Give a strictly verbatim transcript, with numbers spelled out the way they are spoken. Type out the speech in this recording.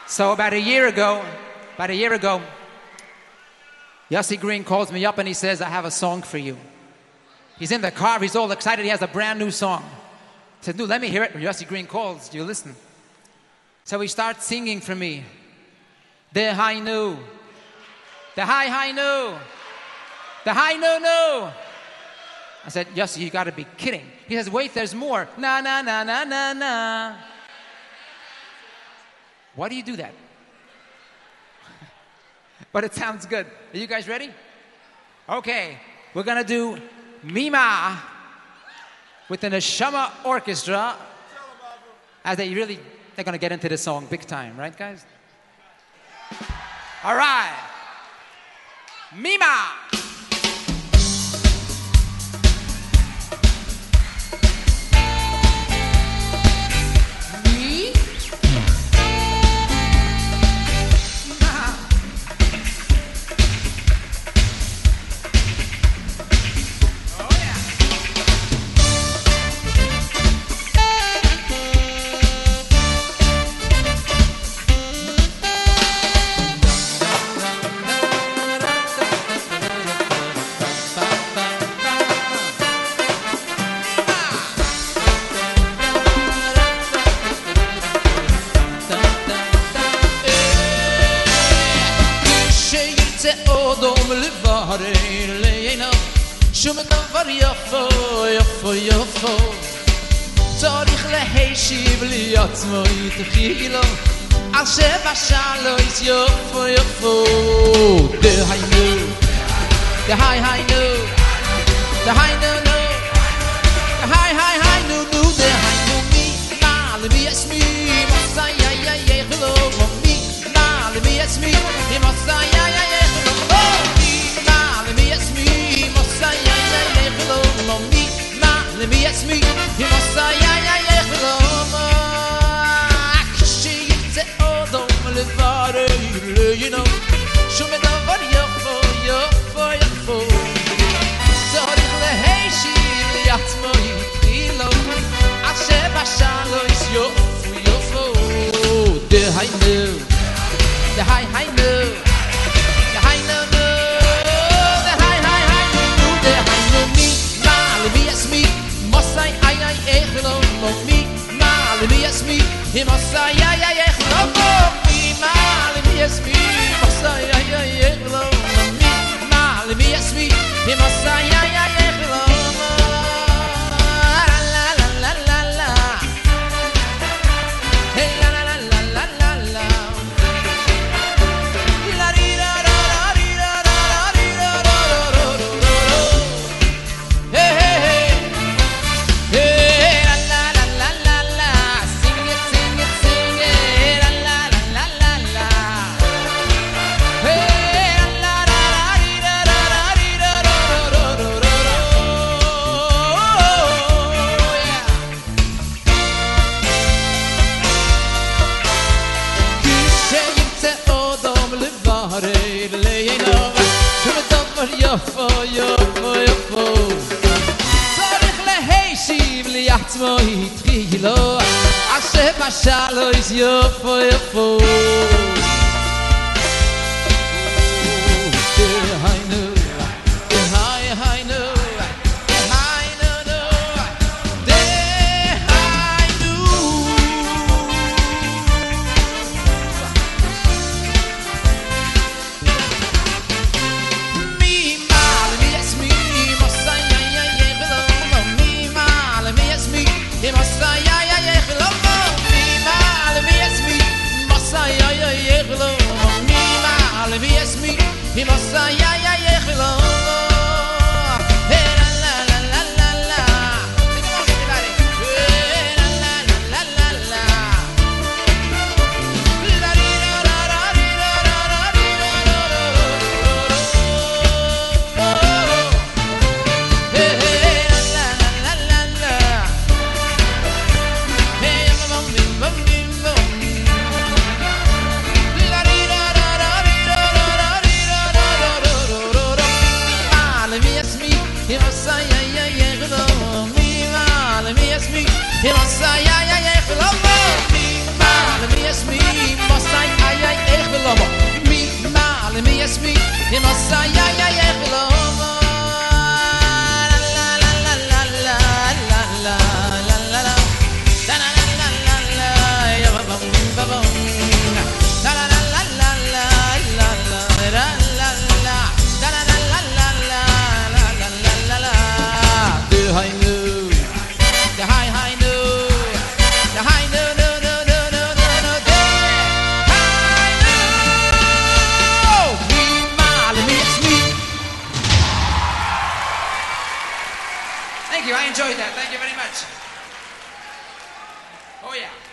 So about a year ago, about a year ago, Yossi Green calls me up and he says, I have a song for you. He's in the car, he's all excited, he has a brand new song. He says, no, let me hear it. When Yossi Green calls, do you listen? So he starts singing for me. The high new, the high high new, the high new new. I said, Yossi, you gotta be kidding. He says, wait, there's more. Na na na na na na. Why do you do that? But it sounds good. Are you guys ready? Okay, we're gonna do Mima with the Neshama Orchestra. As they really, they're gonna get into this song big time, right, guys? All right, Mima. שום דבר יפו, יפו, יפו צריך להשיב לי עצמו יתחילו על שבע שלוש יפו, יפו דהיינו, דהיינו, דהיינו, דהיינו, דהיינו מי מה למי עצמי מסע יא יא יחלו מי מה למי עצמי מסע יא יא יחלו מי מה למי עצמי מסע יא Lo mi ma le mi es mi hi mosa ya ya ya lo akshi yitze odom le vare le you know shum da var yo fo yo fo yo fo sorry le hey shi le yat mo yilo ashe ba shalo is yo fo yo fo de hay no de hay hay no de hay no de hay hay hay no de hay no mi me as me must I I I echlo me mal me as me he must I I I echlo me mal me as me must I I I echlo me mal me as me he must I I I echlo la la la la la hey la la la la la la la la ri ra ra ri ra ra ri ra ra יפו, יפו, יפו צריך להשיב לי עצמו התחילו אשר בשלוש יפו, יפו דהיינו, דהיינו, דהיינו, דהיינו He must say ya ya ya hello me mal me es me must say ya ya ya hello me mal me es me he must say ya ya ya hello la la la la la la la la la la la la ri ra ra ra ri ra ra ra ri ra ra hey hey la la la la la la you. I enjoyed that. Thank you very much. Oh, yeah.